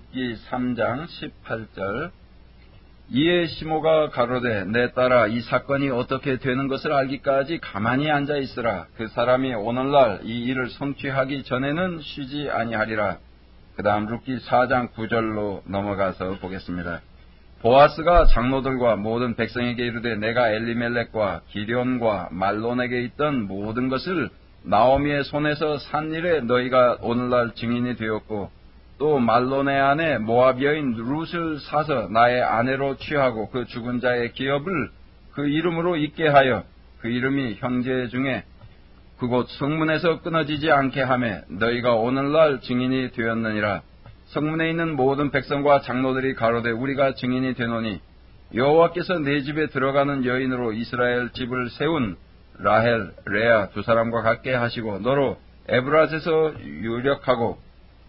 룻기 3장 18절. 이에 시므가 가로되 내 딸아 이 사건이 어떻게 되는 것을 알기까지 가만히 앉아 있으라. 그 사람이 오늘날 이 일을 성취하기 전에는 쉬지 아니하리라. 그 다음 룻기 4장 9절로 넘어가서 보겠습니다. 보아스가 장로들과 모든 백성에게 이르되 내가 엘리멜렉과 기럐과 말론에게 있던 모든 것을 나오미의 손에서 산 일에 너희가 오늘날 증인이 되었고 또 말론의 아내 모압 여인 룻을 사서 나의 아내로 취하고 그 죽은 자의 기업을 그 이름으로 있게 하여 그 이름이 형제 중에 그곳 성문에서 끊어지지 않게 하매 너희가 오늘날 증인이 되었느니라. 성문에 있는 모든 백성과 장로들이 가로되 우리가 증인이 되노니 여호와께서 내 집에 들어가는 여인으로 이스라엘 집을 세운 라헬, 레아 두 사람과 같게 하시고 너로 에브라스에서 유력하고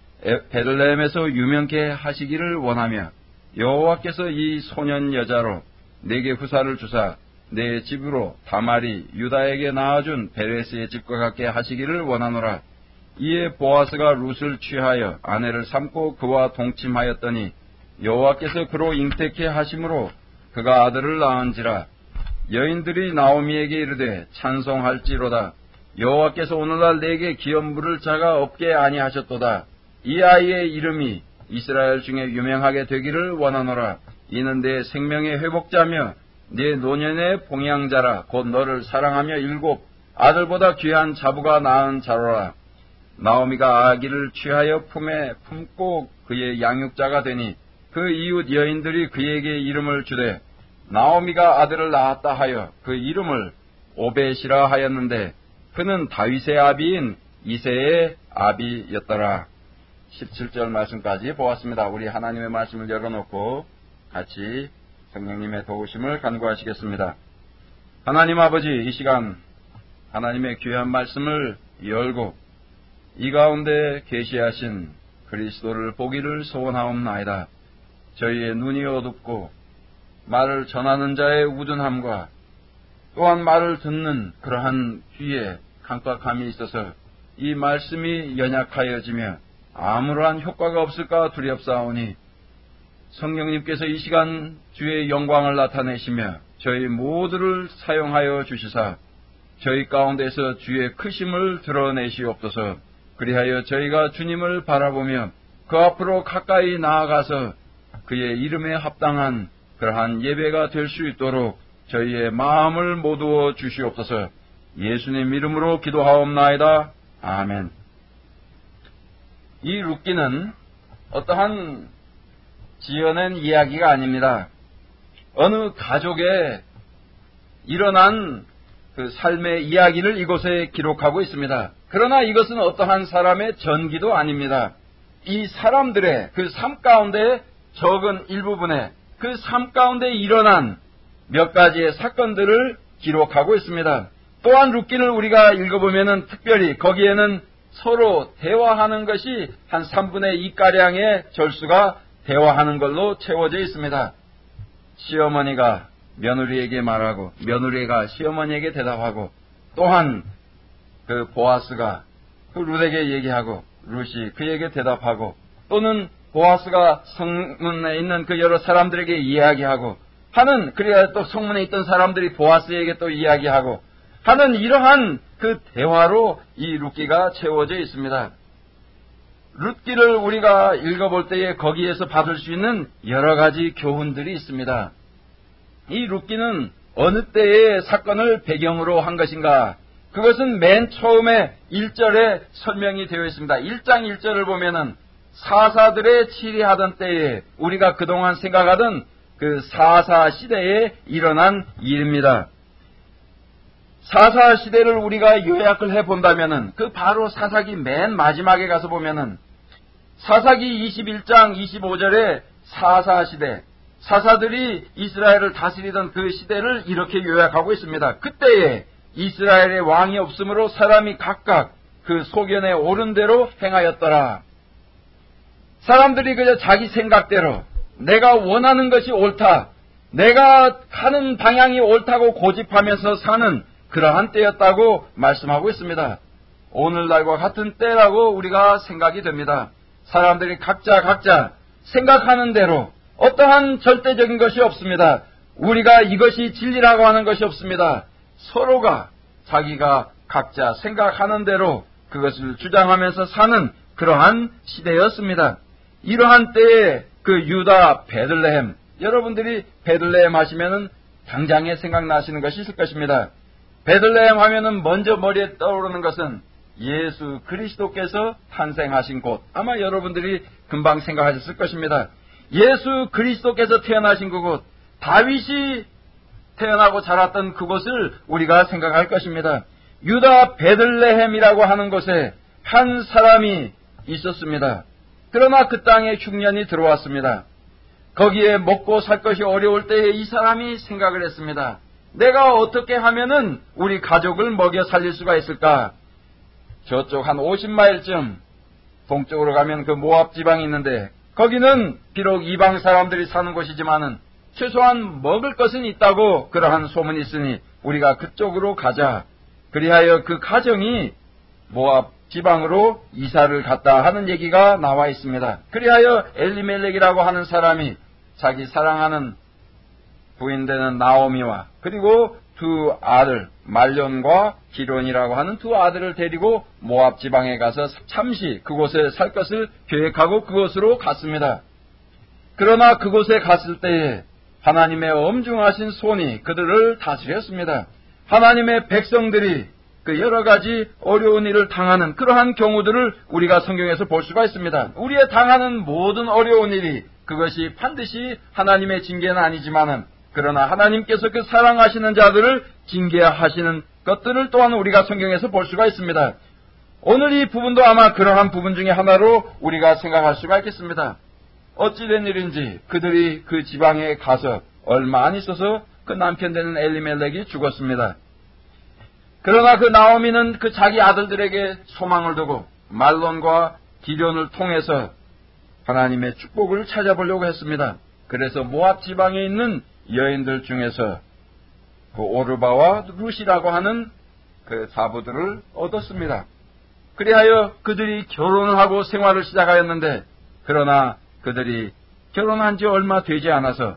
베들레헴에서 유명케 하시기를 원하며 여호와께서 이 소년 여자로 내게 후사를 주사 내 집으로 다말이 유다에게 낳아준 베레스의 집과 같게 하시기를 원하노라. 이에 보아스가 룻을 취하여 아내를 삼고 그와 동침하였더니 여호와께서 그로 잉태케 하심으로 그가 아들을 낳은지라. 여인들이 나오미에게 이르되 찬송할지로다. 여호와께서 오늘날 내게 기업 물을 자가 없게 아니하셨도다. 이 아이의 이름이 이스라엘 중에 유명하게 되기를 원하노라. 이는 내 생명의 회복자며 내 노년의 봉양자라. 곧 너를 사랑하며 일곱 아들보다 귀한 자부가 낳은 자로라. 나오미가 아기를 취하여 품에 품고 그의 양육자가 되니 그 이웃 여인들이 그에게 이름을 주되 나오미가 아들을 낳았다 하여 그 이름을 오벳이라 하였는데 그는 다윗의 아비인 이새의 아비였더라. 17절 말씀까지 보았습니다. 우리 하나님의 말씀을 열어놓고 같이 성령님의 도우심을 간구하시겠습니다. 하나님 아버지, 이 시간 하나님의 귀한 말씀을 열고 이 가운데 계시하신 그리스도를 보기를 소원하옵나이다. 저희의 눈이 어둡고 말을 전하는 자의 우둔함과 또한 말을 듣는 그러한 귀에 강박함이 있어서 이 말씀이 연약하여지며 아무러한 효과가 없을까 두렵사오니 성령님께서 이 시간 주의 영광을 나타내시며 저희 모두를 사용하여 주시사 저희 가운데서 주의 크심을 드러내시옵소서. 그리하여 저희가 주님을 바라보며 그 앞으로 가까이 나아가서 그의 이름에 합당한 그러한 예배가 될 수 있도록 저희의 마음을 모두어 주시옵소서. 예수님 이름으로 기도하옵나이다. 아멘. 이 룻기는 어떠한 지어낸 이야기가 아닙니다. 어느 가족에 일어난 그 삶의 이야기를 이곳에 기록하고 있습니다. 그러나 이것은 어떠한 사람의 전기도 아닙니다. 이 사람들의 그 삶 가운데 적은 일부분에 그 삶 가운데 일어난 몇 가지의 사건들을 기록하고 있습니다. 또한 룻기를 우리가 읽어보면은 특별히 거기에는 서로 대화하는 것이 한 3분의 2가량의 절수가 대화하는 걸로 채워져 있습니다. 시어머니가 며느리에게 말하고 며느리가 시어머니에게 대답하고 또한 그 보아스가 그 룻에게 얘기하고 룻이 그에게 대답하고 또는 보아스가 성문에 있는 그 여러 사람들에게 이야기하고 하는 그래야 또 성문에 있던 사람들이 보아스에게 또 이야기하고 하는 이러한 그 대화로 이 룻기가 채워져 있습니다. 룻기를 우리가 읽어볼 때에 거기에서 받을 수 있는 여러 가지 교훈들이 있습니다. 이 룻기는 어느 때의 사건을 배경으로 한 것인가? 그것은 맨 처음에 1절에 설명이 되어 있습니다. 1장 1절을 보면은 사사들의 치리하던 때에 우리가 그동안 생각하던 그 사사 시대에 일어난 일입니다. 사사 시대를 우리가 요약을 해본다면은 그 바로 사사기 맨 마지막에 가서 보면은 사사기 21장 25절에 사사 시대, 사사들이 이스라엘을 다스리던 그 시대를 이렇게 요약하고 있습니다. 그때에 이스라엘의 왕이 없으므로 사람이 각각 그 소견에 옳은 대로 행하였더라. 사람들이 그저 자기 생각대로 내가 원하는 것이 옳다, 내가 가는 방향이 옳다고 고집하면서 사는 그러한 때였다고 말씀하고 있습니다. 오늘날과 같은 때라고 우리가 생각이 됩니다. 사람들이 각자 생각하는 대로 어떠한 절대적인 것이 없습니다. 우리가 이것이 진리라고 하는 것이 없습니다. 서로가 자기가 각자 생각하는 대로 그것을 주장하면서 사는 그러한 시대였습니다. 이러한 때에 그 유다 베들레헴, 여러분들이 베들레헴 하시면은 당장에 생각나시는 것이 있을 것입니다. 베들레헴 하면은 먼저 머리에 떠오르는 것은 예수 그리스도께서 탄생하신 곳. 아마 여러분들이 금방 생각하셨을 것입니다. 예수 그리스도께서 태어나신 그곳, 다윗이 태어나고 자랐던 그곳을 우리가 생각할 것입니다. 유다 베들레헴이라고 하는 곳에 한 사람이 있었습니다. 그러나 그 땅에 흉년이 들어왔습니다. 거기에 먹고 살 것이 어려울 때에 이 사람이 생각을 했습니다. 내가 어떻게 하면은 우리 가족을 먹여 살릴 수가 있을까? 저쪽 한 50마일쯤 동쪽으로 가면 그 모압 지방이 있는데 거기는 비록 이방 사람들이 사는 곳이지만은 최소한 먹을 것은 있다고 그러한 소문이 있으니 우리가 그쪽으로 가자. 그리하여 그 가정이 모압 지방으로 이사를 갔다 하는 얘기가 나와 있습니다. 그리하여 엘리멜렉이라고 하는 사람이 자기 사랑하는 부인 되는 나오미와 그리고 두 아들 말론과 기론이라고 하는 두 아들을 데리고 모압 지방에 가서 잠시 그곳에 살 것을 계획하고 그곳으로 갔습니다. 그러나 그곳에 갔을 때에 하나님의 엄중하신 손이 그들을 다스렸습니다. 하나님의 백성들이 그 여러 가지 어려운 일을 당하는 그러한 경우들을 우리가 성경에서 볼 수가 있습니다. 우리의 당하는 모든 어려운 일이 그것이 반드시 하나님의 징계는 아니지만은 그러나 하나님께서 그 사랑하시는 자들을 징계하시는 것들을 또한 우리가 성경에서 볼 수가 있습니다. 오늘 이 부분도 아마 그러한 부분 중에 하나로 우리가 생각할 수가 있겠습니다. 어찌된 일인지 그들이 그 지방에 가서 얼마 안 있어서 그 남편 되는 엘리멜렉이 죽었습니다. 그러나 그 나오미는 그 자기 아들들에게 소망을 두고 말론과 기련을 통해서 하나님의 축복을 찾아보려고 했습니다. 그래서 모압 지방에 있는 여인들 중에서 그 오르바와 룻이라고 하는 그 자부들을 얻었습니다. 그리하여 그들이 결혼을 하고 생활을 시작하였는데 그러나 그들이 결혼한 지 얼마 되지 않아서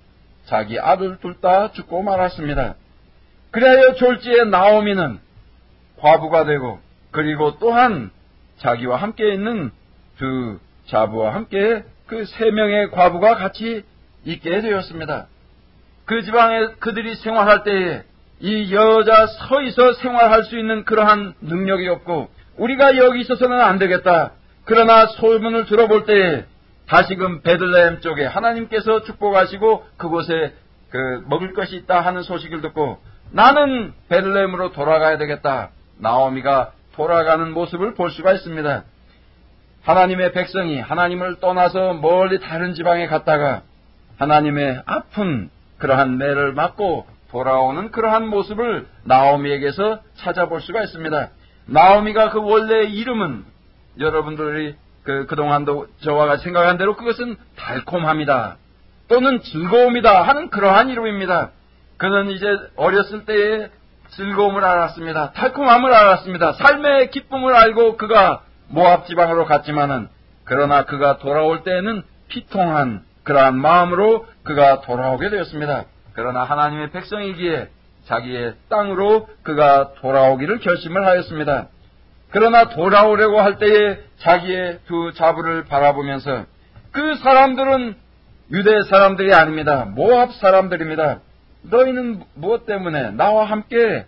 자기 아들 둘 다 죽고 말았습니다. 그리하여 졸지에 나오미는 과부가 되고 그리고 또한 자기와 함께 있는 두 자부와 함께 그 세 명의 과부가 같이 있게 되었습니다. 그 지방에 그들이 생활할 때에 이 여자 서있어 생활할 수 있는 그러한 능력이 없고 우리가 여기 있어서는 안 되겠다. 그러나 소문을 들어볼 때에 다시금 베들레헴 쪽에 하나님께서 축복하시고 그곳에 그 먹을 것이 있다 하는 소식을 듣고 나는 베들레헴으로 돌아가야 되겠다. 나오미가 돌아가는 모습을 볼 수가 있습니다. 하나님의 백성이 하나님을 떠나서 멀리 다른 지방에 갔다가 하나님의 아픈 그러한 매를 맞고 돌아오는 그러한 모습을 나오미에게서 찾아볼 수가 있습니다. 나오미가 그 원래의 이름은 여러분들이 그동안도 저와 같이 생각한 대로 그것은 달콤함이다 또는 즐거움이다 하는 그러한 이름입니다. 그는 이제 어렸을 때의 즐거움을 알았습니다. 달콤함을 알았습니다. 삶의 기쁨을 알고 그가 모압 지방으로 갔지만은 그러나 그가 돌아올 때에는 피통한 그러한 마음으로 그가 돌아오게 되었습니다. 그러나 하나님의 백성이기에 자기의 땅으로 그가 돌아오기를 결심을 하였습니다. 그러나 돌아오려고 할 때에 자기의 두 자부를 바라보면서 그 사람들은 유대 사람들이 아닙니다. 모압 사람들입니다. 너희는 무엇 때문에 나와 함께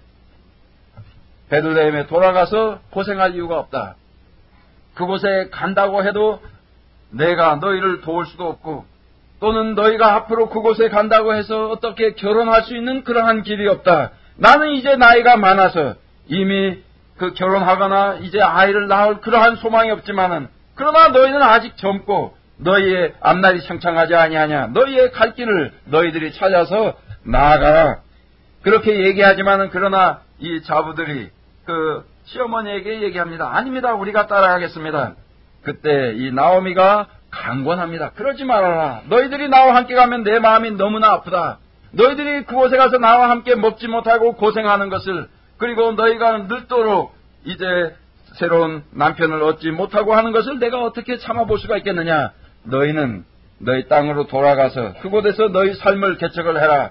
베들레헴에 돌아가서 고생할 이유가 없다. 그곳에 간다고 해도 내가 너희를 도울 수도 없고 또는 너희가 앞으로 그곳에 간다고 해서 어떻게 결혼할 수 있는 그러한 길이 없다. 나는 이제 나이가 많아서 이미 그 결혼하거나 이제 아이를 낳을 그러한 소망이 없지만은 그러나 너희는 아직 젊고 너희의 앞날이 창창하지 아니하냐. 너희의 갈 길을 너희들이 찾아서 나아가라. 그렇게 얘기하지만은 그러나 이 자부들이 그 시어머니에게 얘기합니다. 아닙니다. 우리가 따라가겠습니다. 그때 이 나오미가 강권합니다. 그러지 말아라. 너희들이 나와 함께 가면 내 마음이 너무나 아프다. 너희들이 그곳에 가서 나와 함께 먹지 못하고 고생하는 것을 그리고 너희가 늙도록 이제 새로운 남편을 얻지 못하고 하는 것을 내가 어떻게 참아볼 수가 있겠느냐. 너희는 너희 땅으로 돌아가서 그곳에서 너희 삶을 개척을 해라.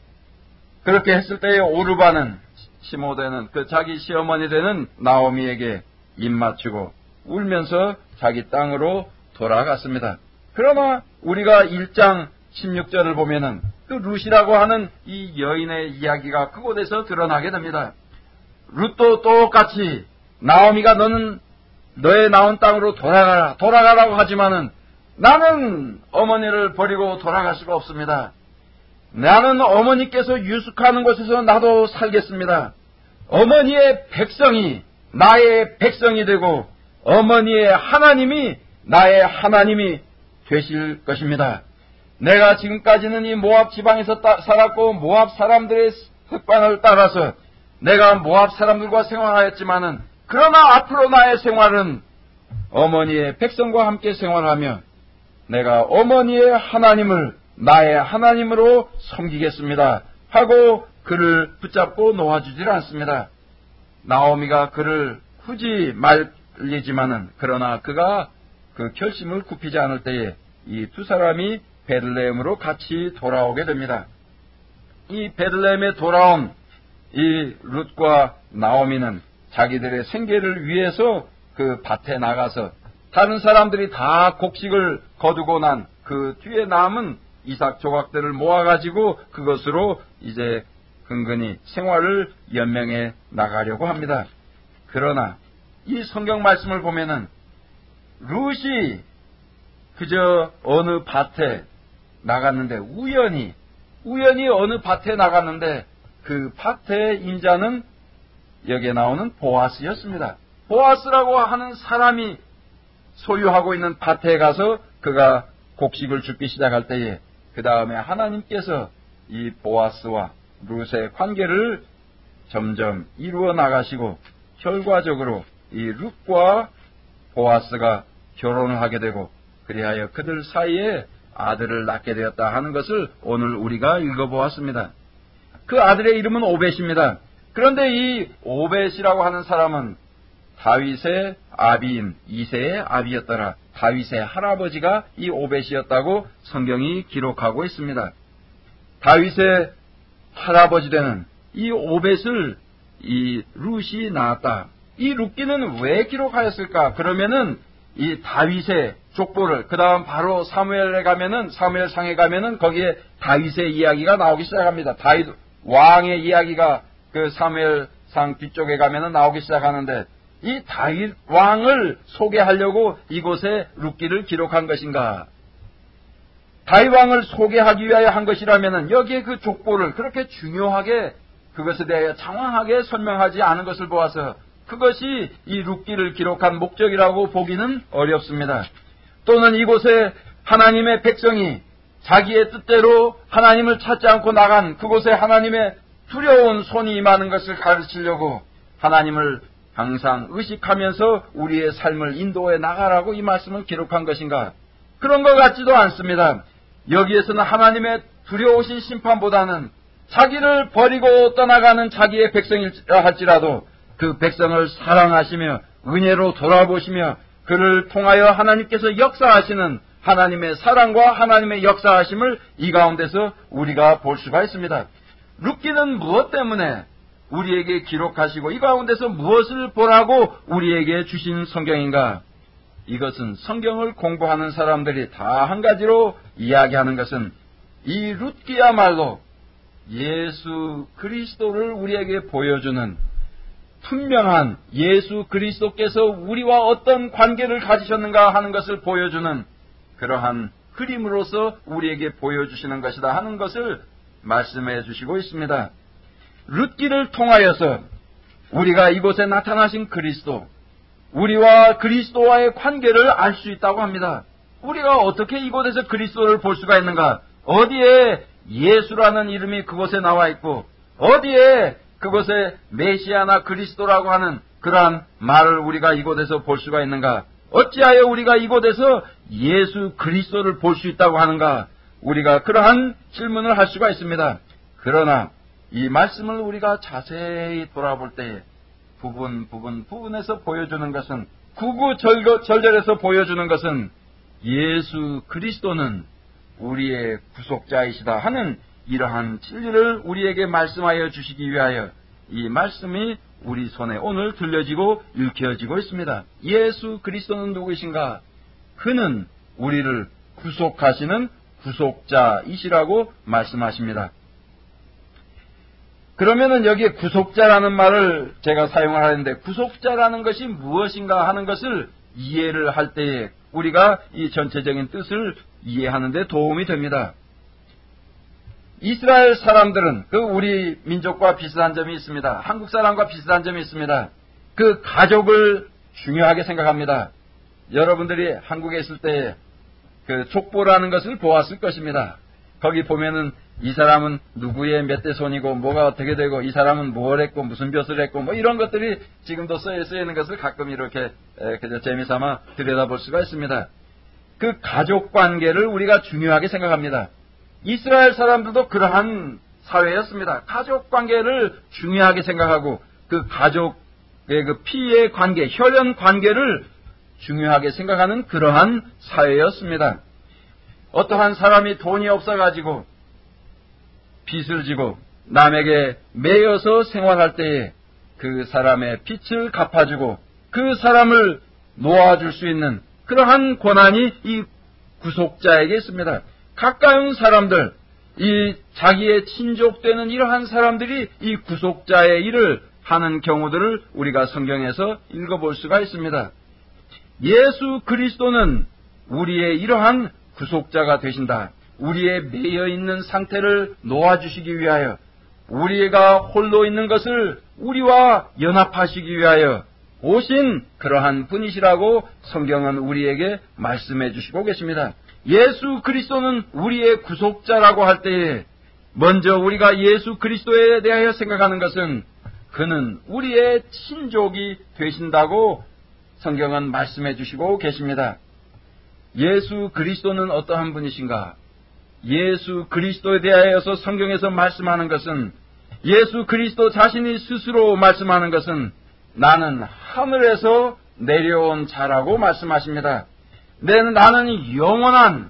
그렇게 했을 때에 오르바는 시모되는 그 자기 시어머니 되는 나오미에게 입 맞추고 울면서 자기 땅으로 돌아갔습니다. 그러나 우리가 1장 16절을 보면은 그 룻이라고 하는 이 여인의 이야기가 그곳에서 드러나게 됩니다. 룻도 똑같이 나오미가 너는 너의 나온 땅으로 돌아가라고 하지만은 나는 어머니를 버리고 돌아갈 수가 없습니다. 나는 어머니께서 유숙하는 곳에서 나도 살겠습니다. 어머니의 백성이 나의 백성이 되고 어머니의 하나님이 나의 하나님이 되실 것입니다. 내가 지금까지는 이 모압 지방에서 살았고 모압 사람들의 습관을 따라서 내가 모압 사람들과 생활하였지만은 그러나 앞으로 나의 생활은 어머니의 백성과 함께 생활하며 내가 어머니의 하나님을 나의 하나님으로 섬기겠습니다 하고 그를 붙잡고 놓아주질 않습니다. 나오미가 그를 굳이 말리지만은 그러나 그가 그 결심을 굽히지 않을 때에 이 두 사람이 베들레헴으로 같이 돌아오게 됩니다. 이 베들레헴에 돌아온 이 룻과 나오미는 자기들의 생계를 위해서 그 밭에 나가서 다른 사람들이 다 곡식을 거두고 난 그 뒤에 남은 이삭 조각들을 모아가지고 그것으로 이제 근근히 생활을 연명해 나가려고 합니다. 그러나 이 성경 말씀을 보면은 룻이 그저 어느 밭에 나갔는데 우연히 어느 밭에 나갔는데 그 밭의 임자는 여기에 나오는 보아스였습니다. 보아스라고 하는 사람이 소유하고 있는 밭에 가서 그가 곡식을 줍기 시작할 때에 그 다음에 하나님께서 이 보아스와 룻의 관계를 점점 이루어 나가시고 결과적으로 이 룻과 보아스가 결혼을 하게 되고 그리하여 그들 사이에 아들을 낳게 되었다 하는 것을 오늘 우리가 읽어보았습니다. 그 아들의 이름은 오벳입니다. 그런데 이 오벳이라고 하는 사람은 다윗의 아비인 이새의 아비였더라. 다윗의 할아버지가 이 오벳이었다고 성경이 기록하고 있습니다. 다윗의 할아버지 되는 이 오벳을 이 룻이 낳았다. 이 룻기는 왜 기록하였을까? 그러면은 이 다윗의 족보를 그 다음 바로 사무엘에 가면은 사무엘상에 가면은 거기에 다윗의 이야기가 나오기 시작합니다. 다윗 왕의 이야기가 그 사무엘상 뒤쪽에 가면은 나오기 시작하는데 이 다윗 왕을 소개하려고 이곳에 룻기를 기록한 것인가? 다윗 왕을 소개하기 위하여 한 것이라면은 여기에 그 족보를 그렇게 중요하게 그것에 대하여 장황하게 설명하지 않은 것을 보아서 그것이 이 룻기를 기록한 목적이라고 보기는 어렵습니다. 또는 이곳에 하나님의 백성이 자기의 뜻대로 하나님을 찾지 않고 나간 그곳에 하나님의 두려운 손이 임하는 것을 가르치려고 하나님을 항상 의식하면서 우리의 삶을 인도해 나가라고 이 말씀을 기록한 것인가? 그런 것 같지도 않습니다. 여기에서는 하나님의 두려우신 심판보다는 자기를 버리고 떠나가는 자기의 백성이라 할지라도 그 백성을 사랑하시며 은혜로 돌아보시며 그를 통하여 하나님께서 역사하시는 하나님의 사랑과 하나님의 역사하심을 이 가운데서 우리가 볼 수가 있습니다. 룻기는 무엇 때문에 우리에게 기록하시고 이 가운데서 무엇을 보라고 우리에게 주신 성경인가? 이것은 성경을 공부하는 사람들이 다 한 가지로 이야기하는 것은 이 룻기야말로 예수 그리스도를 우리에게 보여주는 분명한 예수 그리스도께서 우리와 어떤 관계를 가지셨는가 하는 것을 보여주는 그러한 그림으로서 우리에게 보여주시는 것이다 하는 것을 말씀해 주시고 있습니다. 룻기를 통하여서 우리가 이곳에 나타나신 그리스도, 우리와 그리스도와의 관계를 알 수 있다고 합니다. 우리가 어떻게 이곳에서 그리스도를 볼 수가 있는가? 어디에 예수라는 이름이 그곳에 나와 있고 어디에 그곳에 메시아나 그리스도라고 하는 그러한 말을 우리가 이곳에서 볼 수가 있는가? 어찌하여 우리가 이곳에서 예수 그리스도를 볼 수 있다고 하는가? 우리가 그러한 질문을 할 수가 있습니다. 그러나 이 말씀을 우리가 자세히 돌아볼 때에 부분에서 보여주는 것은 구구절절에서 보여주는 것은 예수 그리스도는 우리의 구속자이시다 하는 이러한 진리를 우리에게 말씀하여 주시기 위하여 이 말씀이 우리 손에 오늘 들려지고 읽혀지고 있습니다. 예수 그리스도는 누구이신가? 그는 우리를 구속하시는 구속자이시라고 말씀하십니다. 그러면은 여기에 구속자라는 말을 제가 사용을 하는데 구속자라는 것이 무엇인가 하는 것을 이해를 할 때에 우리가 이 전체적인 뜻을 이해하는 데 도움이 됩니다. 이스라엘 사람들은 그 우리 민족과 비슷한 점이 있습니다. 한국 사람과 비슷한 점이 있습니다. 그 가족을 중요하게 생각합니다. 여러분들이 한국에 있을 때 그 족보라는 것을 보았을 것입니다. 거기 보면은 이 사람은 누구의 몇 대 손이고 뭐가 어떻게 되고 이 사람은 뭘 했고 무슨 벼슬 했고 뭐 이런 것들이 지금도 쓰여 있는 것을 가끔 이렇게 그저 재미삼아 들여다볼 수가 있습니다. 그 가족 관계를 우리가 중요하게 생각합니다. 이스라엘 사람들도 그러한 사회였습니다. 가족 관계를 중요하게 생각하고 그 가족의 그 피의 관계, 혈연 관계를 중요하게 생각하는 그러한 사회였습니다. 어떠한 사람이 돈이 없어가지고 빚을 지고 남에게 매여서 생활할 때에 그 사람의 빚을 갚아주고 그 사람을 놓아줄 수 있는 그러한 권한이 이 구속자에게 있습니다. 가까운 사람들, 이 자기의 친족되는 이러한 사람들이 이 구속자의 일을 하는 경우들을 우리가 성경에서 읽어볼 수가 있습니다. 예수 그리스도는 우리의 이러한 구속자가 되신다. 우리의 매여 있는 상태를 놓아주시기 위하여 우리가 홀로 있는 것을 우리와 연합하시기 위하여 오신 그러한 분이시라고 성경은 우리에게 말씀해 주시고 계십니다. 예수 그리스도는 우리의 구속자라고 할 때에 먼저 우리가 예수 그리스도에 대하여 생각하는 것은 그는 우리의 친족이 되신다고 성경은 말씀해 주시고 계십니다. 예수 그리스도는 어떠한 분이신가? 예수 그리스도에 대하여서 성경에서 말씀하는 것은 예수 그리스도 자신이 스스로 말씀하는 것은 나는 하늘에서 내려온 자라고 말씀하십니다. 나는 영원한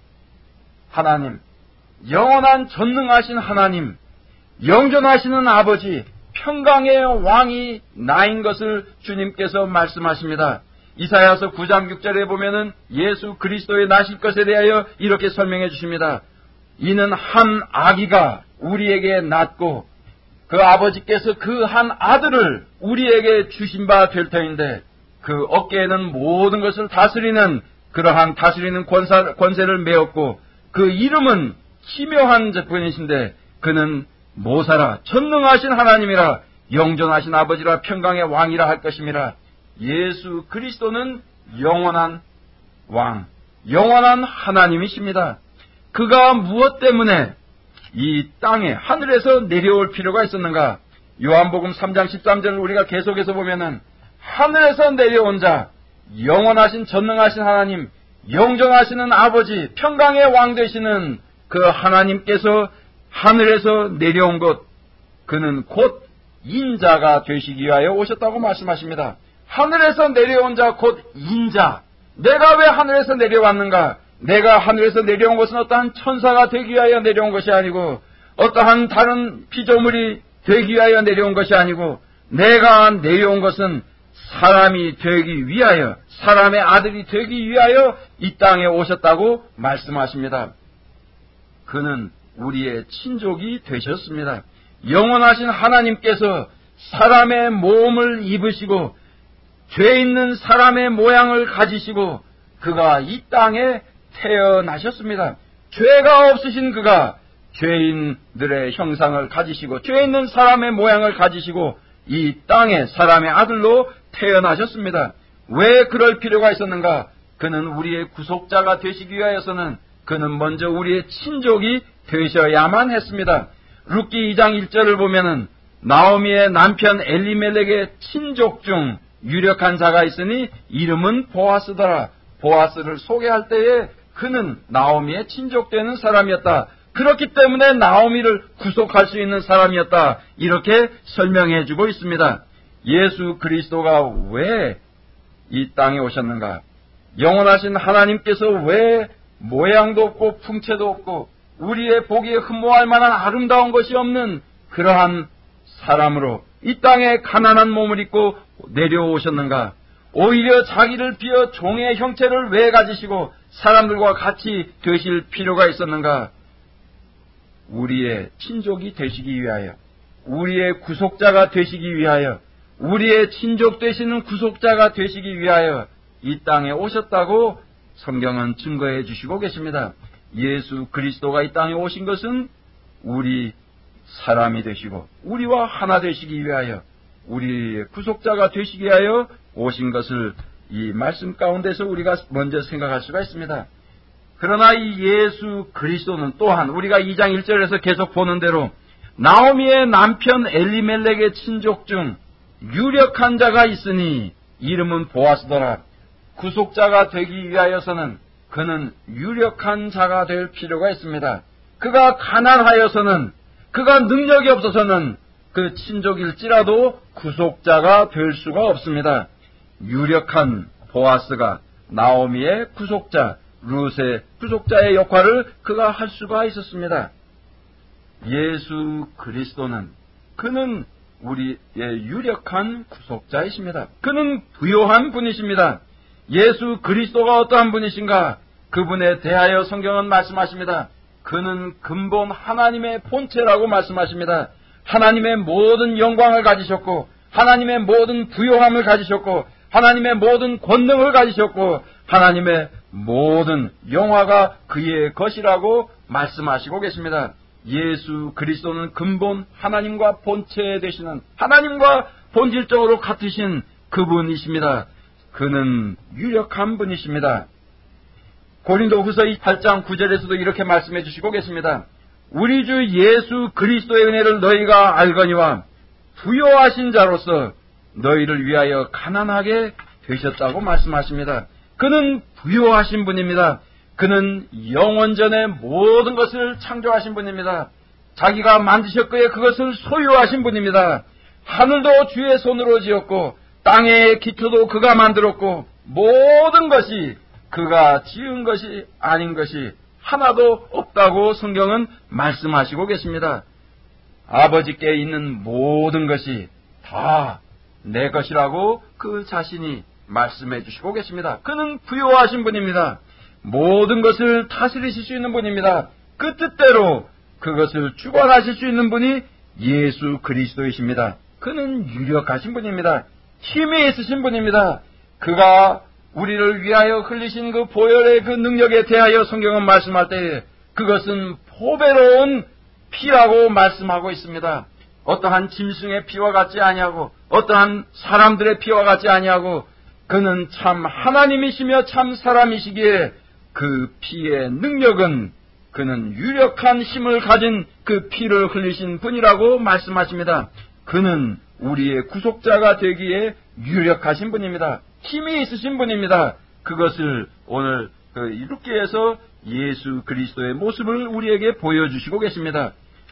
하나님, 영원한 전능하신 하나님, 영존하시는 아버지, 평강의 왕이 나인 것을 주님께서 말씀하십니다. 이사야서 9장 6절에 보면은 예수 그리스도의 나실 것에 대하여 이렇게 설명해 주십니다. 이는 한 아기가 우리에게 낳고 그 아버지께서 그 한 아들을 우리에게 주신 바 될 터인데 그 어깨에는 모든 것을 다스리는 그러한 다스리는 권세를 메었고 그 이름은 기묘한 분이신데 그는 모사라 전능하신 하나님이라 영존하신 아버지라 평강의 왕이라 할 것임이라. 예수 그리스도는 영원한 왕, 영원한 하나님이십니다. 그가 무엇 때문에 이 땅에 하늘에서 내려올 필요가 있었는가? 요한복음 3장 13절을 우리가 계속해서 보면은 하늘에서 내려온 자, 영원하신 전능하신 하나님, 영존하시는 아버지, 평강의 왕 되시는 그 하나님께서 하늘에서 내려온 것, 그는 곧 인자가 되시기 위하여 오셨다고 말씀하십니다. 하늘에서 내려온 자 곧 인자. 내가 왜 하늘에서 내려왔는가? 내가 하늘에서 내려온 것은 어떠한 천사가 되기 위하여 내려온 것이 아니고 어떠한 다른 피조물이 되기 위하여 내려온 것이 아니고 내가 내려온 것은 사람이 되기 위하여, 사람의 아들이 되기 위하여 이 땅에 오셨다고 말씀하십니다. 그는 우리의 친족이 되셨습니다. 영원하신 하나님께서 사람의 몸을 입으시고 죄 있는 사람의 모양을 가지시고 그가 이 땅에 태어나셨습니다. 죄가 없으신 그가 죄인들의 형상을 가지시고 죄 있는 사람의 모양을 가지시고 이 땅에 사람의 아들로 태어나셨습니다. 왜 그럴 필요가 있었는가? 그는 우리의 구속자가 되시기 위하여서는 그는 먼저 우리의 친족이 되셔야만 했습니다. 룻기 2장 1절을 보면은 나오미의 남편 엘리멜렉의 친족 중 유력한 자가 있으니 이름은 보아스더라. 보아스를 소개할 때에 그는 나오미의 친족되는 사람이었다. 그렇기 때문에 나오미를 구속할 수 있는 사람이었다. 이렇게 설명해 주고 있습니다. 예수 그리스도가 왜 이 땅에 오셨는가? 영원하신 하나님께서 왜 모양도 없고 풍채도 없고 우리의 보기에 흠모할 만한 아름다운 것이 없는 그러한 사람으로 이 땅에 가난한 몸을 입고 내려오셨는가? 오히려 자기를 비어 종의 형체를 왜 가지시고 사람들과 같이 되실 필요가 있었는가? 우리의 친족이 되시기 위하여, 우리의 구속자가 되시기 위하여, 우리의 친족 되시는 구속자가 되시기 위하여 이 땅에 오셨다고 성경은 증거해 주시고 계십니다. 예수 그리스도가 이 땅에 오신 것은 우리 사람이 되시고 우리와 하나 되시기 위하여, 우리의 구속자가 되시기 위하여 오신 것을 이 말씀 가운데서 우리가 먼저 생각할 수가 있습니다. 그러나 이 예수 그리스도는 또한 우리가 2장 1절에서 계속 보는 대로 나오미의 남편 엘리멜렉의 친족 중 유력한 자가 있으니 이름은 보아스더라. 구속자가 되기 위하여서는 그는 유력한 자가 될 필요가 있습니다. 그가 가난하여서는, 그가 능력이 없어서는 그 친족일지라도 구속자가 될 수가 없습니다. 유력한 보아스가 나오미의 구속자, 룻의 구속자의 역할을 그가 할 수가 있었습니다. 예수 그리스도는 그는 우리의 유력한 구속자이십니다. 그는 부요한 분이십니다. 예수 그리스도가 어떠한 분이신가? 그분에 대하여 성경은 말씀하십니다. 그는 근본 하나님의 본체라고 말씀하십니다. 하나님의 모든 영광을 가지셨고 하나님의 모든 부요함을 가지셨고 하나님의 모든 권능을 가지셨고 하나님의 모든 영화가 그의 것이라고 말씀하시고 계십니다. 예수 그리스도는 근본 하나님과 본체 되시는, 하나님과 본질적으로 같으신 그분이십니다. 그는 유력한 분이십니다. 고린도후서 8장 9절에서도 이렇게 말씀해 주시고 계십니다. 우리 주 예수 그리스도의 은혜를 너희가 알거니와 부요하신 자로서 너희를 위하여 가난하게 되셨다고 말씀하십니다. 그는 부요하신 분입니다. 그는 영원전에 모든 것을 창조하신 분입니다. 자기가 만드셨기에 그것을 소유하신 분입니다. 하늘도 주의 손으로 지었고 땅의 기초도 그가 만들었고 모든 것이 그가 지은 것이 아닌 것이 하나도 없다고 성경은 말씀하시고 계십니다. 아버지께 있는 모든 것이 다 내 것이라고 그 자신이 말씀해 주시고 계십니다. 그는 부요하신 분입니다. 모든 것을 다스리실 수 있는 분입니다. 그 뜻대로 그것을 주관하실 수 있는 분이 예수 그리스도이십니다. 그는 유력하신 분입니다. 힘이 있으신 분입니다. 그가 우리를 위하여 흘리신 그 보혈의 그 능력에 대하여 성경은 말씀할 때 그것은 보배로운 피라고 말씀하고 있습니다. 어떠한 짐승의 피와 같지 아니하고 어떠한 사람들의 피와 같지 아니하고 그는 참 하나님이시며 참 사람이시기에 그 피의 능력은 그는 유력한 힘을 가진 그 피를 흘리신 분이라고 말씀하십니다. 그는 우리의 구속자가 되기에 유력하신 분입니다. 힘이 있으신 분입니다. 그것을 오늘 룻기에서 예수 그리스도의 모습을 우리에게 보여주시고 계십니다.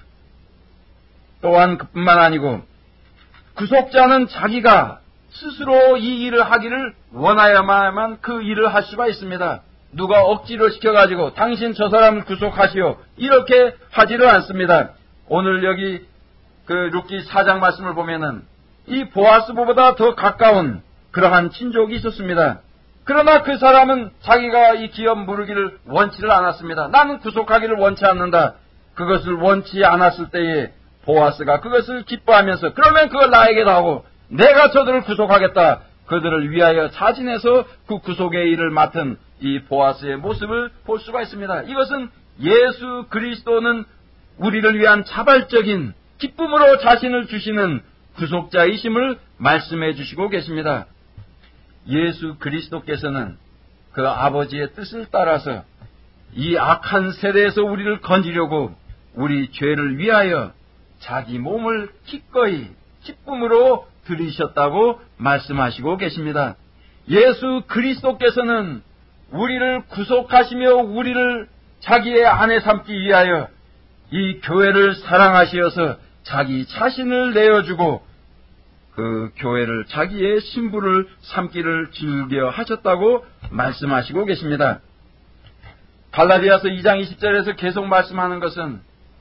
또한 그뿐만 아니고 구속자는 자기가 스스로 이 일을 하기를 원하야만 그 일을 할 수가 있습니다. 누가 억지로 시켜가지고 당신 저 사람을 구속하시오 이렇게 하지를 않습니다. 오늘 여기 룻기 4장 말씀을 보면은 이 보아스보다 더 가까운 그러한 친족이 있었습니다. 그러나 그 사람은 자기가 이 기업 물기를 원치를 않았습니다. 나는 구속하기를 원치 않는다. 그것을 원치 않았을 때에 보아스가 그것을 기뻐하면서 그러면 그걸 나에게도 하고 내가 저들을 구속하겠다. 그들을 위하여 자진해서 그 구속의 일을 맡은 이 보아스의 모습을 볼 수가 있습니다. 이것은 예수 그리스도는 우리를 위한 자발적인 기쁨으로 자신을 주시는 구속자이심을 말씀해 주시고 계십니다. 예수 그리스도께서는 그 아버지의 뜻을 따라서 이 악한 세대에서 우리를 건지려고 우리 죄를 위하여 자기 몸을 기꺼이 기쁨으로 들이셨다고 말씀하시고 계십니다. 예수 그리스도께서는 우리를 구속하시며 우리를 자기의 아내 삼기 위하여 이 교회를 사랑하시어서 자기 자신을 내어주고 그 교회를 자기의 신부를 삼기를 즐겨 하셨다고 말씀하시고 계십니다. 갈라디아서 2장 20절에서 계속 말씀하는 것은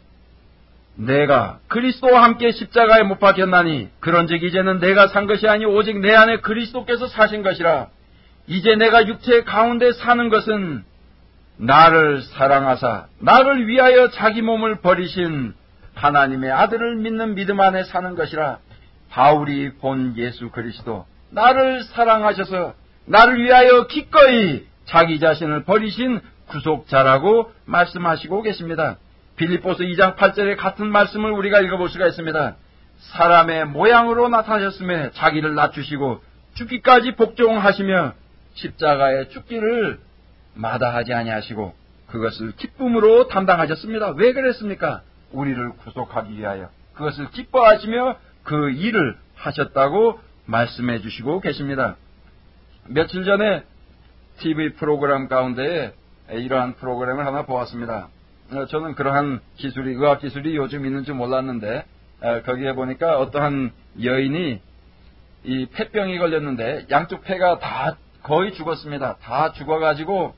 내가 그리스도와 함께 십자가에 못 박혔나니 그런즉 이제는 내가 산 것이 아니 오직 내 안에 그리스도께서 사신 것이라. 이제 내가 육체 가운데 사는 것은 나를 사랑하사 나를 위하여 자기 몸을 버리신 하나님의 아들을 믿는 믿음 안에 사는 것이라. 바울이 본 예수 그리스도, 나를 사랑하셔서 나를 위하여 기꺼이 자기 자신을 버리신 구속자라고 말씀하시고 계십니다. 빌립보서 2장 8절의 같은 말씀을 우리가 읽어볼 수가 있습니다. 사람의 모양으로 나타나셨음에 자기를 낮추시고 죽기까지 복종하시며 십자가의 죽기를 마다하지 아니하시고 그것을 기쁨으로 담당하셨습니다. 왜 그랬습니까? 우리를 구속하기 위하여 그것을 기뻐하시며 그 일을 하셨다고 말씀해 주시고 계십니다. 며칠 전에 TV 프로그램 가운데 이러한 프로그램을 하나 보았습니다. 저는 그러한 기술이, 의학 기술이 요즘 있는지 몰랐는데 거기에 보니까 어떠한 여인이 이 폐병이 걸렸는데 양쪽 폐가 다 거의 죽었습니다. 다 죽어가지고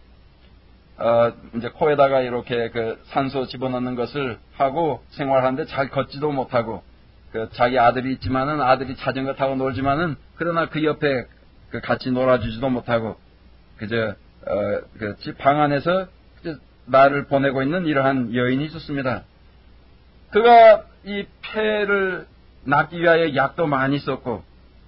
이제 코에다가 이렇게 그 산소 집어넣는 것을 하고 생활하는데 잘 걷지도 못하고 그 자기 아들이 있지만은 아들이 자전거 타고 놀지만은 그러나 그 옆에 그 같이 놀아주지도 못하고 그저 그 집 방 안에서 나를 보내고 있는 이러한 여인이 있었습니다. 그가 이 폐를 낫기 위하여 약도 많이 썼고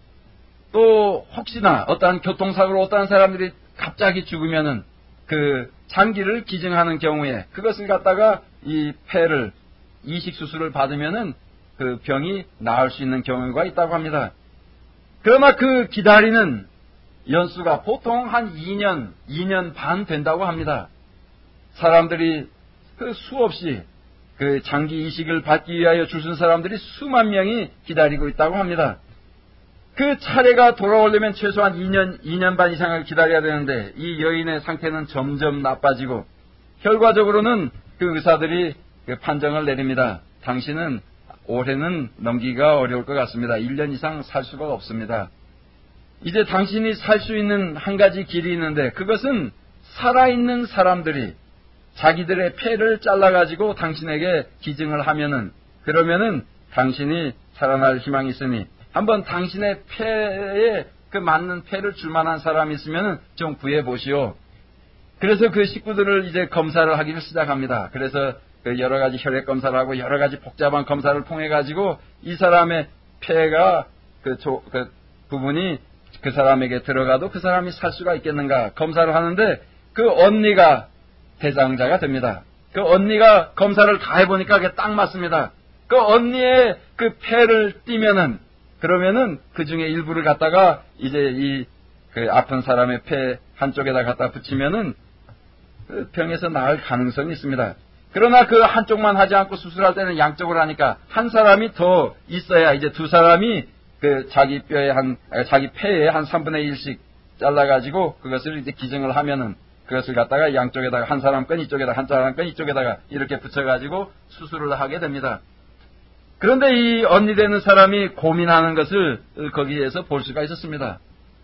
또 혹시나 어떠한 교통사고로 어떠한 사람들이 갑자기 죽으면은 그 장기를 기증하는 경우에 그것을 갖다가 이 폐를 이식 수술을 받으면은 그 병이 나을 수 있는 경우가 있다고 합니다. 그러나 그 기다리는 연수가 보통 한 2년 반 된다고 합니다. 사람들이 그 수없이 그 장기 이식을 받기 위하여 줄 선 사람들이 수만 명이 기다리고 있다고 합니다. 그 차례가 돌아오려면 최소한 2년 반 이상을 기다려야 되는데 이 여인의 상태는 점점 나빠지고 결과적으로는 그 의사들이 그 판정을 내립니다. 당신은 올해는 넘기기가 어려울 것 같습니다. 1년 이상 살 수가 없습니다. 이제 당신이 살 수 있는 한 가지 길이 있는데 그것은 살아있는 사람들이 자기들의 폐를 잘라가지고 당신에게 기증을 하면은 그러면은 당신이 살아날 희망이 있으니 한번 당신의 폐에 그 맞는 폐를 줄 만한 사람이 있으면은 좀 구해보시오. 그래서 그 식구들을 이제 검사를 하기를 시작합니다. 그래서 그 여러 가지 혈액 검사를 하고 여러 가지 복잡한 검사를 통해 가지고 이 사람의 폐가 그 부분이 그 사람에게 들어가도 그 사람이 살 수가 있겠는가 검사를 하는데 그 언니가 대장자가 됩니다. 그 언니가 검사를 다 해보니까 그게 딱 맞습니다. 그 언니의 그 폐를 띄면은 그러면은 그 중에 일부를 갖다가 이제 이 그 아픈 사람의 폐 한쪽에다 갖다 붙이면은 그 병에서 나을 가능성이 있습니다. 그러나 그 한쪽만 하지 않고 수술할 때는 양쪽을 하니까 한 사람이 더 있어야 이제 두 사람이 그 자기 폐에 한 3분의 1씩 잘라가지고 그것을 이제 기증을 하면은 그것을 갖다가 양쪽에다가 한 사람 건 이쪽에다가 한 사람 건 이쪽에다가 이렇게 붙여가지고 수술을 하게 됩니다. 그런데 이 언니 되는 사람이 고민하는 것을 거기에서 볼 수가 있었습니다.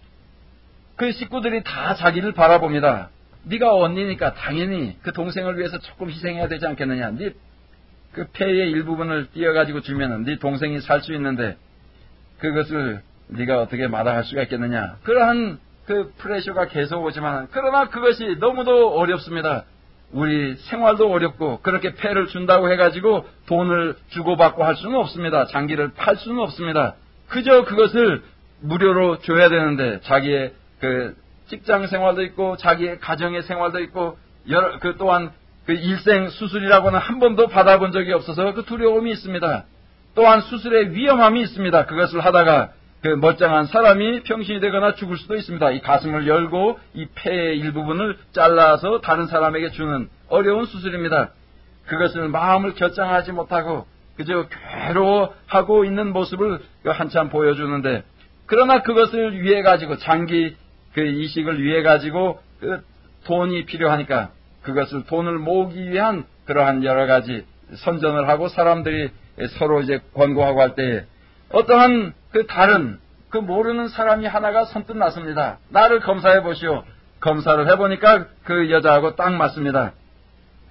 그 식구들이 다 자기를 바라봅니다. 네가 언니니까 당연히 그 동생을 위해서 조금 희생해야 되지 않겠느냐. 네 그 폐의 일부분을 띄어가지고 주면은 네 동생이 살 수 있는데 그것을 네가 어떻게 마다할 수가 있겠느냐. 그러한 그 프레셔가 계속 오지만 그러나 그것이 너무도 어렵습니다. 우리 생활도 어렵고 그렇게 폐를 준다고 해가지고 돈을 주고받고 할 수는 없습니다. 장기를 팔 수는 없습니다. 그저 그것을 무료로 줘야 되는데 자기의 그 직장 생활도 있고 자기의 가정의 생활도 있고 그 또한 그 일생 수술이라고는 한 번도 받아본 적이 없어서 그 두려움이 있습니다. 또한 수술의 위험함이 있습니다. 그것을 하다가 그 멀쩡한 사람이 병신이 되거나 죽을 수도 있습니다. 이 가슴을 열고 이 폐의 일부분을 잘라서 다른 사람에게 주는 어려운 수술입니다. 그것을 마음을 결정하지 못하고 그저 괴로워하고 있는 모습을 한참 보여주는데 그러나 그것을 위해 가지고 장기 그 이식을 위해 가지고 그 돈이 필요하니까 그것을 돈을 모으기 위한 그러한 여러 가지 선전을 하고 사람들이 서로 이제 권고하고 할 때에 어떠한 그 다른 그 모르는 사람이 하나가 선뜻 났습니다. 나를 검사해 보시오. 검사를 해보니까 그 여자하고 딱 맞습니다.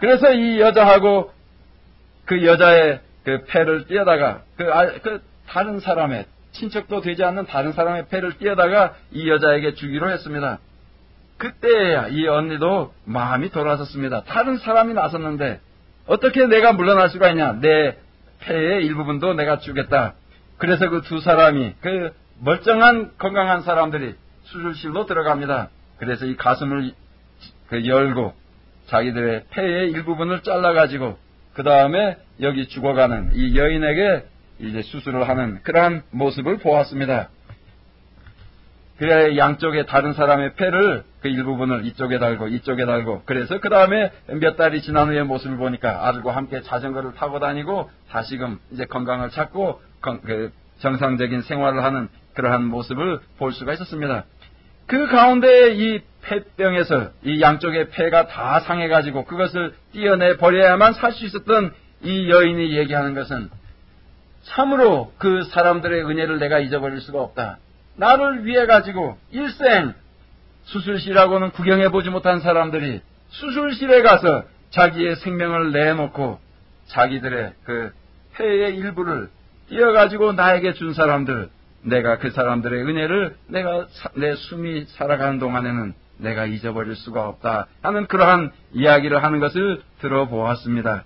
그래서 이 여자하고 그 여자의 그 패를 띄어다가 그 다른 사람의 친척도 되지 않는 다른 사람의 패를 띄어다가 이 여자에게 주기로 했습니다. 그때야 이 언니도 마음이 돌아섰습니다. 다른 사람이 나섰는데 어떻게 내가 물러날 수가 있냐. 내 패의 일부분도 내가 주겠다. 그래서 그 두 사람이 그 멀쩡한 건강한 사람들이 수술실로 들어갑니다. 그래서 이 가슴을 열고 자기들의 폐의 일부분을 잘라가지고 그 다음에 여기 죽어가는 이 여인에게 이제 수술을 하는 그러한 모습을 보았습니다. 그래 양쪽에 다른 사람의 폐를 그 일부분을 이쪽에 달고 그래서 그 다음에 몇 달이 지난 후에 모습을 보니까 아들과 함께 자전거를 타고 다니고 다시금 이제 건강을 찾고 정상적인 생활을 하는 그러한 모습을 볼 수가 있었습니다. 그 가운데 이 폐병에서 이 양쪽의 폐가 다 상해가지고 그것을 떼어내 버려야만 살 수 있었던 이 여인이 얘기하는 것은 참으로 그 사람들의 은혜를 내가 잊어버릴 수가 없다. 나를 위해 가지고 일생 수술실하고는 구경해보지 못한 사람들이 수술실에 가서 자기의 생명을 내놓고 자기들의 그 폐의 일부를 띄어가지고 나에게 준 사람들, 내가 그 사람들의 은혜를 내 숨이 살아가는 동안에는 내가 잊어버릴 수가 없다 하는 그러한 이야기를 하는 것을 들어보았습니다.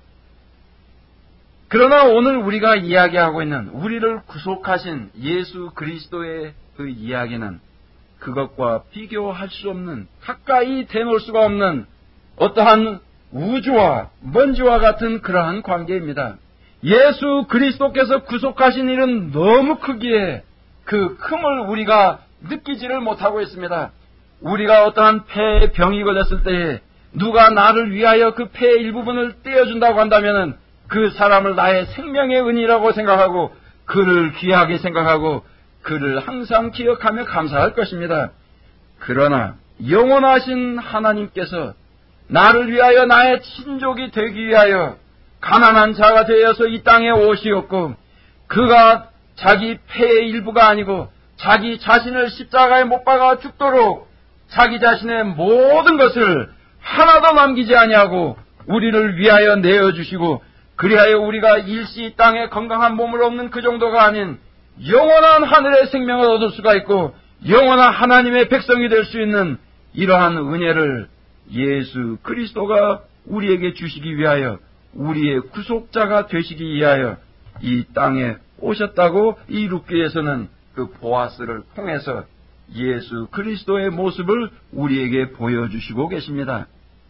그러나 오늘 우리가 이야기하고 있는 우리를 구속하신 예수 그리스도의 그 이야기는 그것과 비교할 수 없는, 가까이 대놓을 수가 없는 어떠한 우주와 먼지와 같은 그러한 관계입니다. 예수 그리스도께서 구속하신 일은 너무 크기에 그 큼을 우리가 느끼지를 못하고 있습니다. 우리가 어떠한 폐에 병이 걸렸을 때에 누가 나를 위하여 그 폐의 일부분을 떼어준다고 한다면 그 사람을 나의 생명의 은이라고 생각하고 그를 귀하게 생각하고 그를 항상 기억하며 감사할 것입니다. 그러나 영원하신 하나님께서 나를 위하여 나의 친족이 되기 위하여 가난한 자가 되어서 이 땅에 오시었고 그가 자기 폐의 일부가 아니고 자기 자신을 십자가에 못 박아 죽도록 자기 자신의 모든 것을 하나도 남기지 아니하고 우리를 위하여 내어주시고 그리하여 우리가 일시 이 땅에 건강한 몸을 얻는 그 정도가 아닌 영원한 하늘의 생명을 얻을 수가 있고 영원한 하나님의 백성이 될 수 있는 이러한 은혜를 예수 그리스도가 우리에게 주시기 위하여 우리의 구속자가 되시기 위하여 이 땅에 오셨다고 이 룻기에서는 그 보아스를 통해서 예수 그리스도의 모습을 우리에게 보여주시고 계십니다.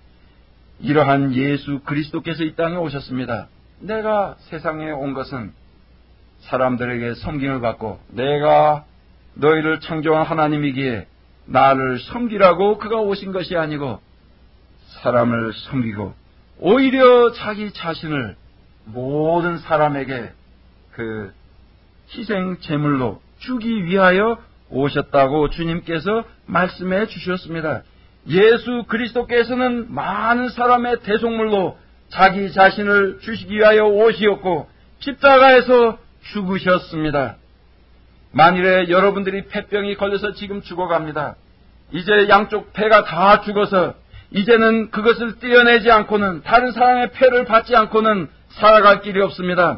이러한 예수 그리스도께서 이 땅에 오셨습니다. 내가 세상에 온 것은 사람들에게 섬김을 받고 내가 너희를 창조한 하나님이기에 나를 섬기라고 그가 오신 것이 아니고 사람을 섬기고 오히려 자기 자신을 모든 사람에게 그 희생 제물로 주기 위하여 오셨다고 주님께서 말씀해 주셨습니다. 예수 그리스도께서는 많은 사람의 대속물로 자기 자신을 주시기 위하여 오시었고 십자가에서 죽으셨습니다. 만일에 여러분들이 폐병이 걸려서 지금 죽어갑니다. 이제 양쪽 폐가 다 죽어서 이제는 그것을 떼어내지 않고는 다른 사람의 폐를 받지 않고는 살아갈 길이 없습니다.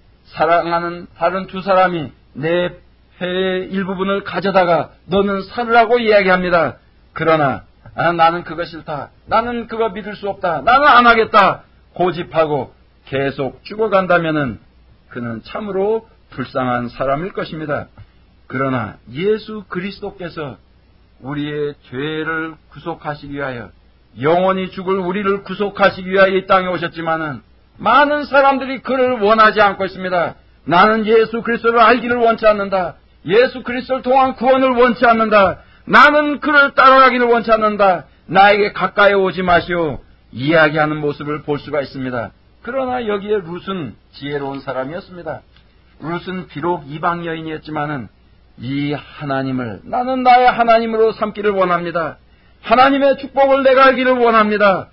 사랑하는 다른 두 사람이 내 폐의 일부분을 가져다가 너는 살으라고 이야기합니다. 그러나 나는 그거 싫다. 나는 그거 믿을 수 없다. 나는 안 하겠다. 고집하고 계속 죽어간다면은 그는 참으로 불쌍한 사람일 것입니다. 그러나 예수 그리스도께서 우리의 죄를 구속하시기 위하여 영원히 죽을 우리를 구속하시기 위하여 이 땅에 오셨지만은 많은 사람들이 그를 원하지 않고 있습니다. 나는 예수 그리스도를 알기를 원치 않는다. 예수 그리스도를 통한 구원을 원치 않는다. 나는 그를 따라가기를 원치 않는다. 나에게 가까이 오지 마시오. 이야기하는 모습을 볼 수가 있습니다. 그러나 여기에 룻은 지혜로운 사람이었습니다. 룻은 비록 이방 여인이었지만은 이 하나님을 나는 나의 하나님으로 삼기를 원합니다. 하나님의 축복을 내가 알기를 원합니다.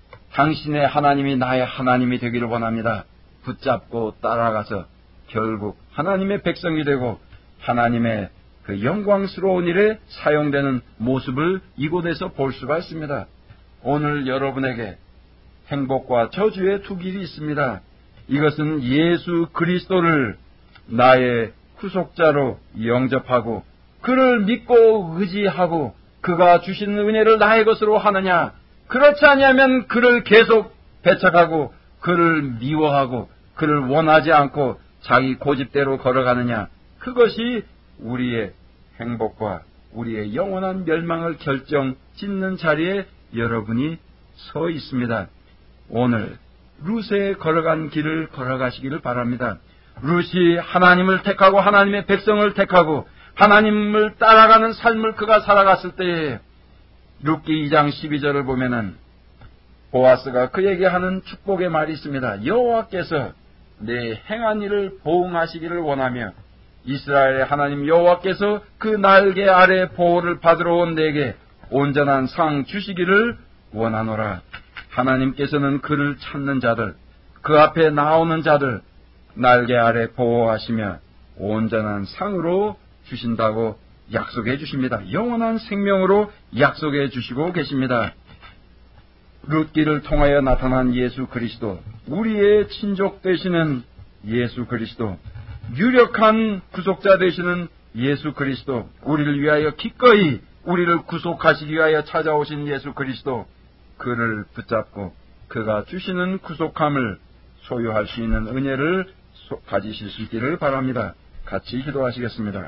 당신의 하나님이 나의 하나님이 되기를 원합니다. 붙잡고 따라가서 결국 하나님의 백성이 되고 하나님의 그 영광스러운 일에 사용되는 모습을 이곳에서 볼 수가 있습니다. 오늘 여러분에게 행복과 저주의 두 길이 있습니다. 이것은 예수 그리스도를 나의 구속자로 영접하고 그를 믿고 의지하고 그가 주신 은혜를 나의 것으로 하느냐, 그렇지 아니하면 그를 계속 배척하고 그를 미워하고 그를 원하지 않고 자기 고집대로 걸어가느냐, 그것이 우리의 행복과 우리의 영원한 멸망을 결정짓는 자리에 여러분이 서 있습니다. 오늘 룻의 걸어간 길을 걸어가시기를 바랍니다. 룻이 하나님을 택하고 하나님의 백성을 택하고 하나님을 따라가는 삶을 그가 살아갔을 때에 룻기 2장 12절을 보면은 보아스가 그에게 하는 축복의 말이 있습니다. 여호와께서 내 행한 일을 보응하시기를 원하며 이스라엘의 하나님 여호와께서 그 날개 아래 보호를 받으러 온 내게 온전한 상 주시기를 원하노라. 하나님께서는 그를 찾는 자들, 그 앞에 나오는 자들 날개 아래 보호하시며 온전한 상으로 주신다고 약속해 주십니다. 영원한 생명으로 약속해 주시고 계십니다. 룻기를 통하여 나타난 예수 그리스도, 우리의 친족 되시는 예수 그리스도, 유력한 구속자 되시는 예수 그리스도, 우리를 위하여 기꺼이 우리를 구속하시기 위하여 찾아오신 예수 그리스도, 그를 붙잡고 그가 주시는 구속함을 소유할 수 있는 은혜를 가지실 수 있기를 바랍니다. 같이 기도하시겠습니다.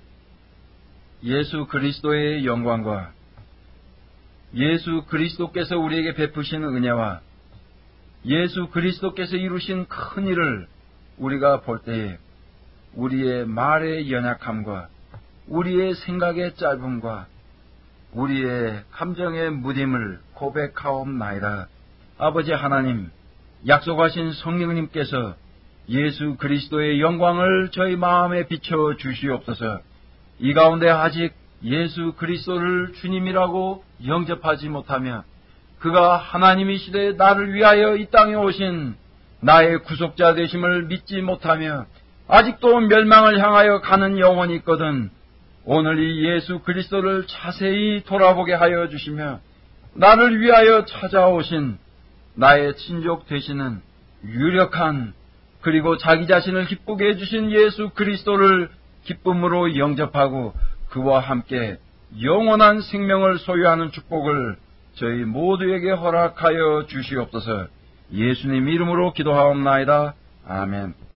예수 그리스도의 영광과 예수 그리스도께서 우리에게 베푸신 은혜와 예수 그리스도께서 이루신 큰 일을 우리가 볼 때에 우리의 말의 연약함과 우리의 생각의 짧음과 우리의 감정의 무딤을 고백하옵나이다. 아버지 하나님, 약속하신 성령님께서 예수 그리스도의 영광을 저희 마음에 비춰 주시옵소서. 이 가운데 아직 예수 그리스도를 주님이라고 영접하지 못하며 그가 하나님이시되 나를 위하여 이 땅에 오신 나의 구속자 되심을 믿지 못하며 아직도 멸망을 향하여 가는 영혼이 있거든 오늘 이 예수 그리스도를 자세히 돌아보게 하여 주시며 나를 위하여 찾아오신 나의 친족 되시는 유력한 그리고 자기 자신을 기쁘게 해주신 예수 그리스도를 기쁨으로 영접하고 그와 함께 영원한 생명을 소유하는 축복을 저희 모두에게 허락하여 주시옵소서. 예수님 이름으로 기도하옵나이다. 아멘.